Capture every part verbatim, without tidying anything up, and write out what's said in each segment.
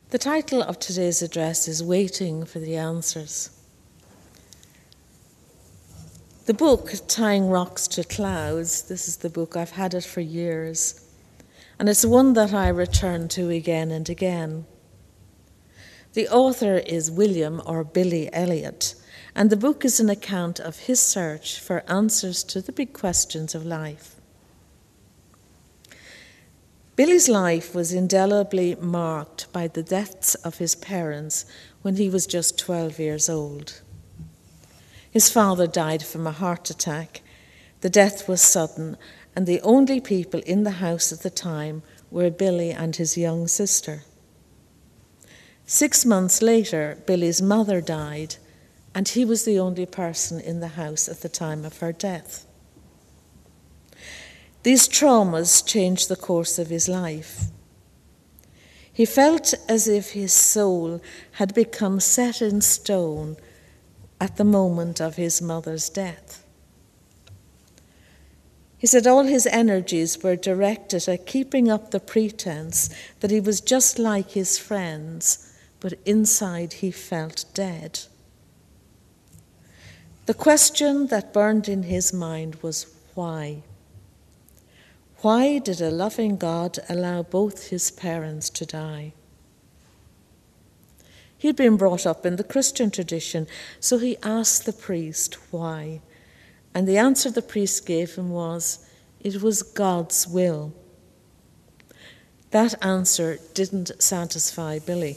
The title of today's address is Waiting for the Answers. The book, Tying Rocks to Clouds, this is the book, I've had it for years, and it's one that I return to again and again. The author is William or Billy Elliot, and the book is an account of his search for answers to the big questions of life. Billy's life was indelibly marked by the deaths of his parents when he was just twelve years old. His father died from a heart attack. The death was sudden, and the only people in the house at the time were Billy and his young sister. Six months later, Billy's mother died, and he was the only person in the house at the time of her death. These traumas changed the course of his life. He felt as if his soul had become set in stone at the moment of his mother's death. He said all his energies were directed at keeping up the pretense that he was just like his friends, but inside he felt dead. The question that burned in his mind was why? Why did a loving God allow both his parents to die? He'd been brought up in the Christian tradition, so he asked the priest why. And the answer the priest gave him was, it was God's will. That answer didn't satisfy Billy.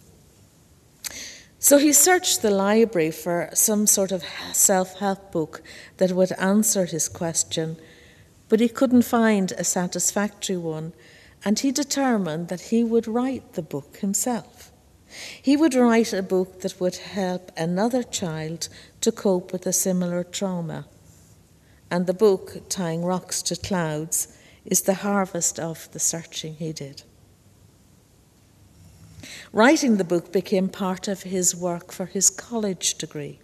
So he searched the library for some sort of self-help book that would answer his question, but he couldn't find a satisfactory one, and he determined that he would write the book himself. He would write a book that would help another child to cope with a similar trauma. And the book, Tying Rocks to Clouds, is the harvest of the searching he did. Writing the book became part of his work for his college degree.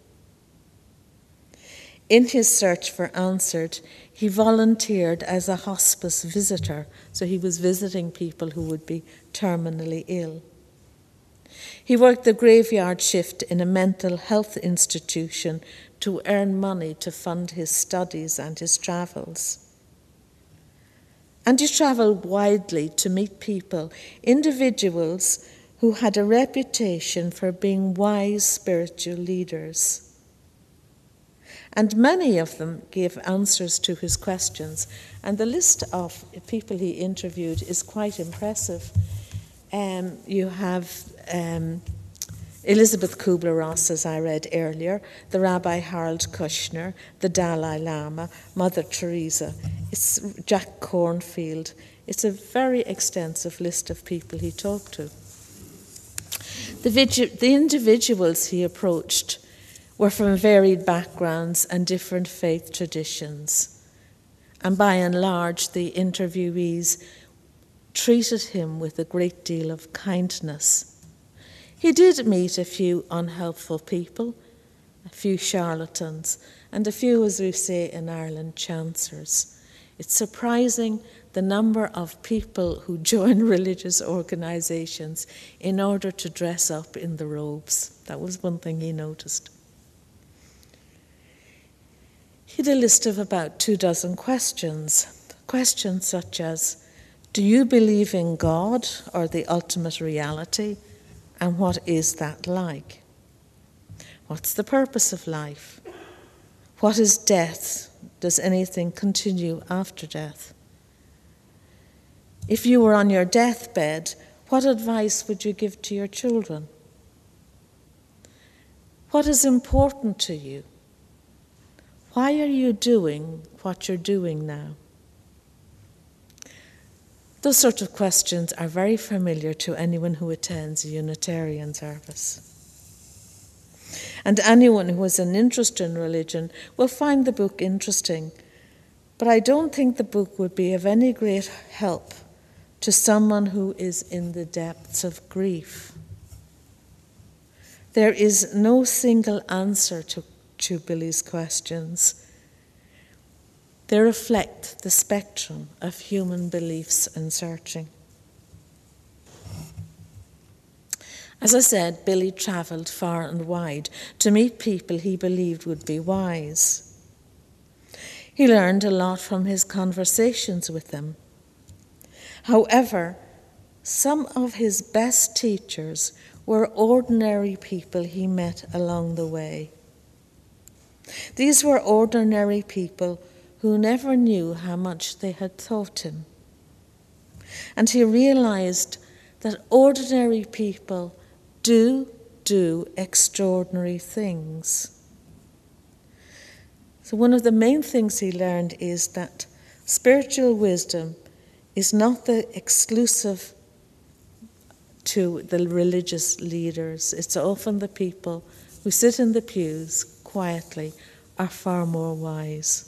In his search for answers, he volunteered as a hospice visitor, so he was visiting people who would be terminally ill. He worked the graveyard shift in a mental health institution to earn money to fund his studies and his travels. And he travelled widely to meet people, individuals who had a reputation for being wise spiritual leaders. And many of them gave answers to his questions. And the list of people he interviewed is quite impressive. Um, you have um, Elizabeth Kubler-Ross, as I read earlier, the Rabbi Harold Kushner, the Dalai Lama, Mother Teresa, it's Jack Cornfield. It's a very extensive list of people he talked to. The, vigi- the individuals he approached were from varied backgrounds and different faith traditions. And by and large, the interviewees treated him with a great deal of kindness. He did meet a few unhelpful people, a few charlatans, and a few, as we say in Ireland, chancers. It's surprising the number of people who join religious organisations in order to dress up in the robes. That was one thing he noticed. He had a list of about two dozen questions. Questions such as, do you believe in God or the ultimate reality? And what is that like? What's the purpose of life? What is death? Does anything continue after death? If you were on your deathbed, what advice would you give to your children? What is important to you? Why are you doing what you're doing now? Those sort of questions are very familiar to anyone who attends a Unitarian service. And anyone who has an interest in religion will find the book interesting, but I don't think the book would be of any great help to someone who is in the depths of grief. There is no single answer to to Billy's questions. They reflect the spectrum of human beliefs and searching. As I said, Billy travelled far and wide to meet people he believed would be wise. He learned a lot from his conversations with them. However, some of his best teachers were ordinary people he met along the way. These were ordinary people who never knew how much they had taught him. And he realized that ordinary people do do extraordinary things. So one of the main things he learned is that spiritual wisdom is not the exclusive to the religious leaders. It's often the people who sit in the pews quietly are far more wise.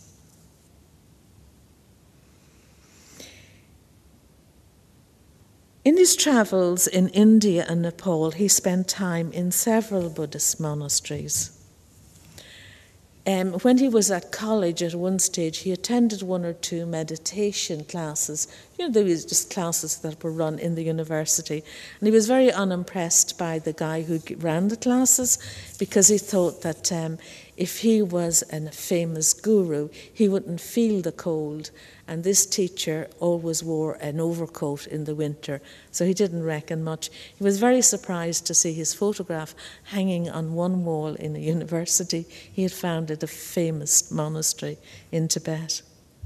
In his travels in India and Nepal, he spent time in several Buddhist monasteries. Um, when he was at college at one stage, he attended one or two meditation classes. You know, there was just classes that were run in the university. And he was very unimpressed by the guy who ran the classes, because he thought that um, if he was a famous guru, he wouldn't feel the cold. And this teacher always wore an overcoat in the winter, so he didn't reckon much. He was very surprised to see his photograph hanging on one wall in a university. He had founded a famous monastery in Tibet.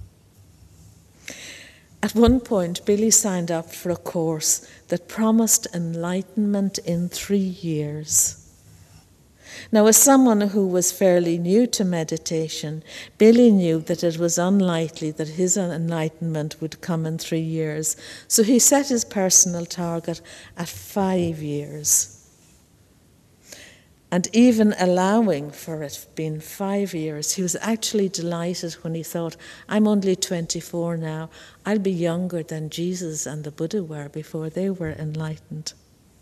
At one point, Billy signed up for a course that promised enlightenment in three years. Now, as someone who was fairly new to meditation, Billy knew that it was unlikely that his enlightenment would come in three years. So he set his personal target at five years. And even allowing for it being five years, he was actually delighted when he thought, I'm only twenty-four now. I'll be younger than Jesus and the Buddha were before they were enlightened.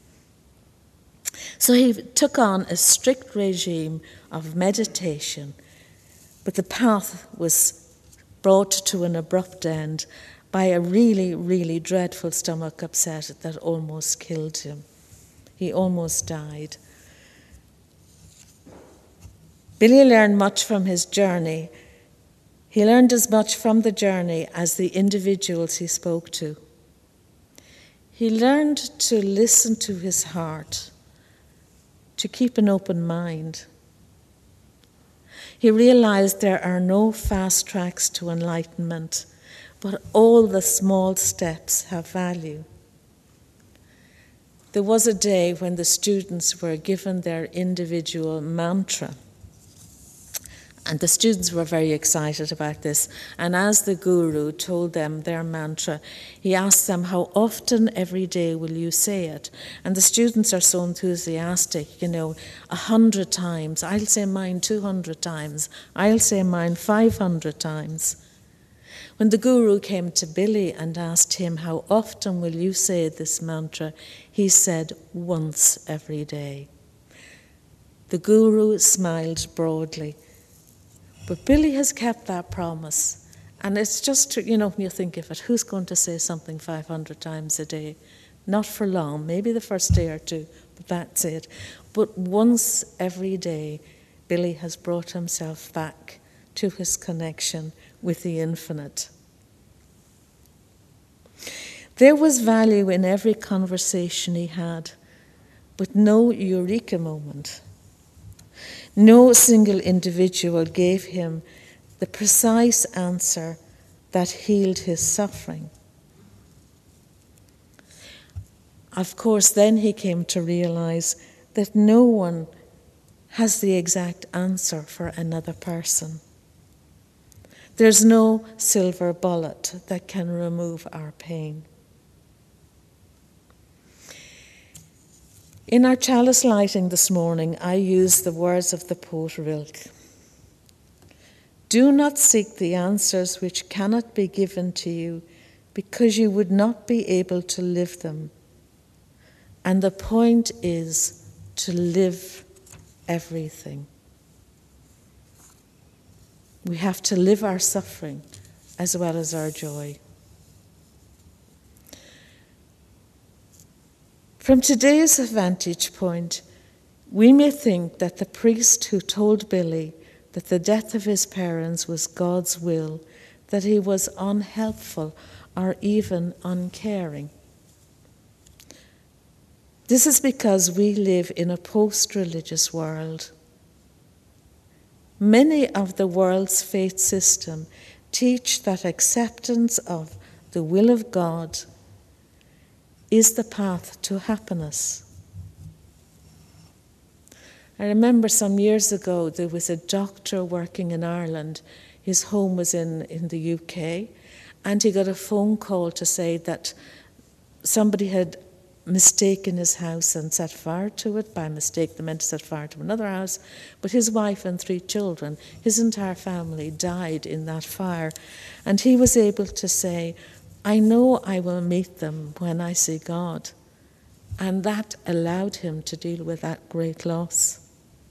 So he took on a strict regime of meditation, but the path was brought to an abrupt end by a really, really dreadful stomach upset that almost killed him. He almost died. Billy learned much from his journey. He learned as much from the journey as the individuals he spoke to. He learned to listen to his heart, to keep an open mind. He realized there are no fast tracks to enlightenment, but all the small steps have value. There was a day when the students were given their individual mantra, and the students were very excited about this. And as the guru told them their mantra, he asked them, how often every day will you say it? And the students are so enthusiastic, you know, a hundred times. I'll say mine two hundred times. I'll say mine five hundred times. When the guru came to Billy and asked him, how often will you say this mantra? He said, once every day. The guru smiled broadly. But Billy has kept that promise. And it's just, you know, when you think of it, who's going to say something five hundred times a day? Not for long, maybe the first day or two, but that's it. But once every day, Billy has brought himself back to his connection with the infinite. There was value in every conversation he had, but no eureka moment. No single individual gave him the precise answer that healed his suffering. Of course, then he came to realize that no one has the exact answer for another person. There's no silver bullet that can remove our pain. In our chalice lighting this morning, I used the words of the poet Rilke. Do not seek the answers which cannot be given to you, because you would not be able to live them. And the point is to live everything. We have to live our suffering as well as our joy. From today's vantage point, we may think that the priest who told Billy that the death of his parents was God's will, that he was unhelpful or even uncaring. This is because we live in a post-religious world. Many of the world's faith system teach that acceptance of the will of God is the path to happiness. I remember some years ago there was a doctor working in Ireland. His home was in, in the U K, and he got a phone call to say that somebody had mistaken his house and set fire to it. By mistake, they meant to set fire to another house, but his wife and three children, his entire family, died in that fire. And he was able to say, I know I will meet them when I see God. And that allowed him to deal with that great loss.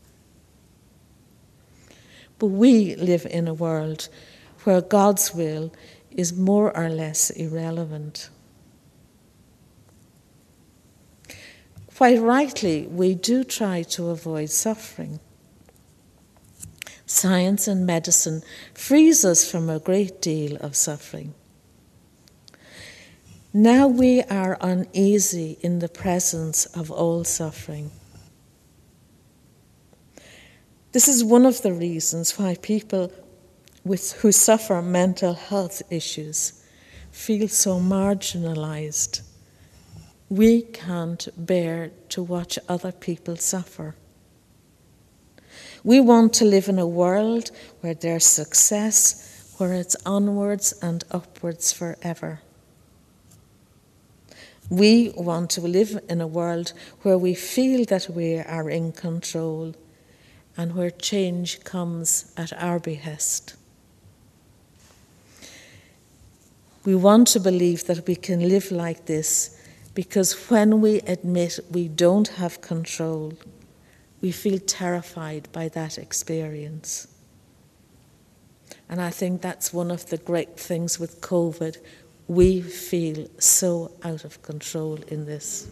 But we live in a world where God's will is more or less irrelevant. Quite rightly, we do try to avoid suffering. Science and medicine frees us from a great deal of suffering. Now we are uneasy in the presence of all suffering. This is one of the reasons why people with, who suffer mental health issues feel so marginalized. We can't bear to watch other people suffer. We want to live in a world where there's success, where it's onwards and upwards forever. We want to live in a world where we feel that we are in control and where change comes at our behest. We want to believe that we can live like this because when we admit we don't have control, we feel terrified by that experience. And I think that's one of the great things with COVID. We feel so out of control in this.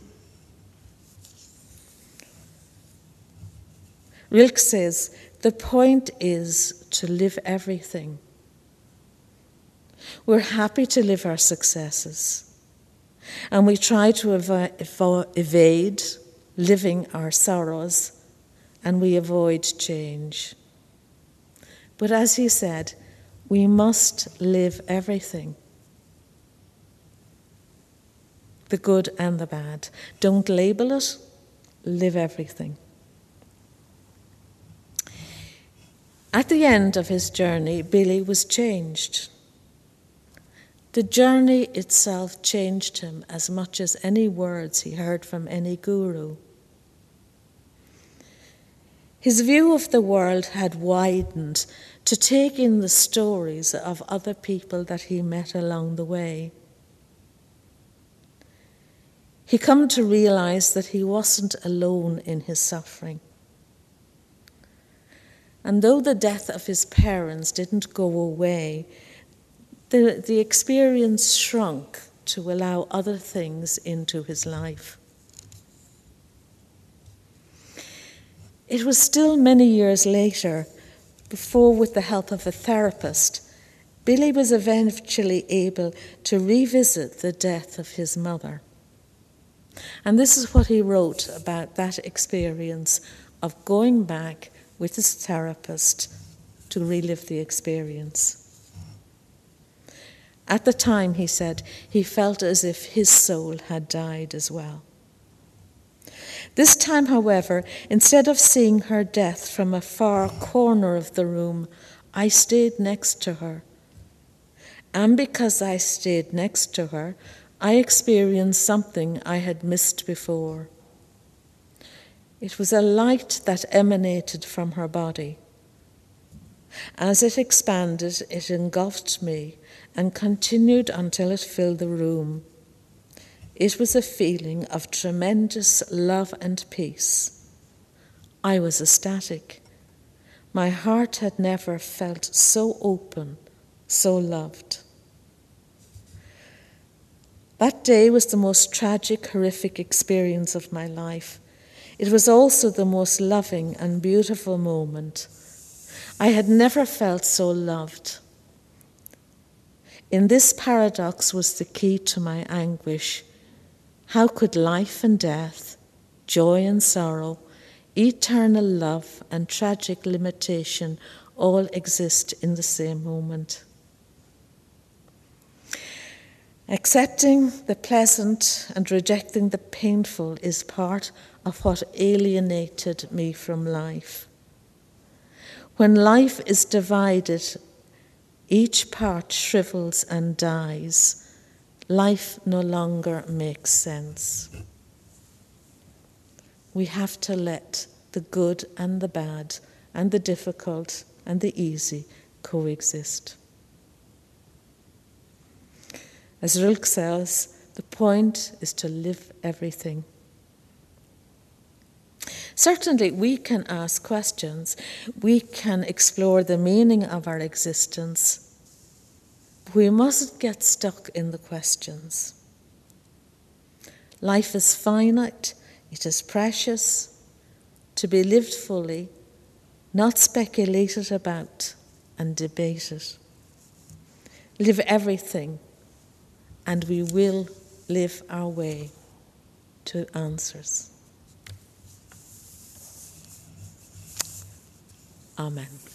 Rilke says, the point is to live everything. We're happy to live our successes, and we try to ev- evade living our sorrows, and we avoid change. But as he said, we must live everything. The good and the bad. Don't label it, live everything. At the end of his journey, Billy was changed. The journey itself changed him as much as any words he heard from any guru. His view of the world had widened to take in the stories of other people that he met along the way. He come to realize that he wasn't alone in his suffering. And though the death of his parents didn't go away, the, the experience shrunk to allow other things into his life. It was still many years later, before, with the help of a therapist, Billy was eventually able to revisit the death of his mother. And this is what he wrote about that experience of going back with his therapist to relive the experience. At the time, he said, he felt as if his soul had died as well. This time, however, instead of seeing her death from a far corner of the room, I stayed next to her. And because I stayed next to her, I experienced something I had missed before. It was a light that emanated from her body. As it expanded, it engulfed me and continued until it filled the room. It was a feeling of tremendous love and peace. I was ecstatic. My heart had never felt so open, so loved. That day was the most tragic, horrific experience of my life. It was also the most loving and beautiful moment. I had never felt so loved. In this paradox was the key to my anguish. How could life and death, joy and sorrow, eternal love and tragic limitation all exist in the same moment? Accepting the pleasant and rejecting the painful is part of what alienated me from life. When life is divided, each part shrivels and dies. Life no longer makes sense. We have to let the good and the bad, and the difficult and the easy coexist. As Rilke says, the point is to live everything. Certainly, we can ask questions. We can explore the meaning of our existence. But we mustn't get stuck in the questions. Life is finite. It is precious, to be lived fully, not speculated about and debated. Live everything, and we will live our way to answers. Amen.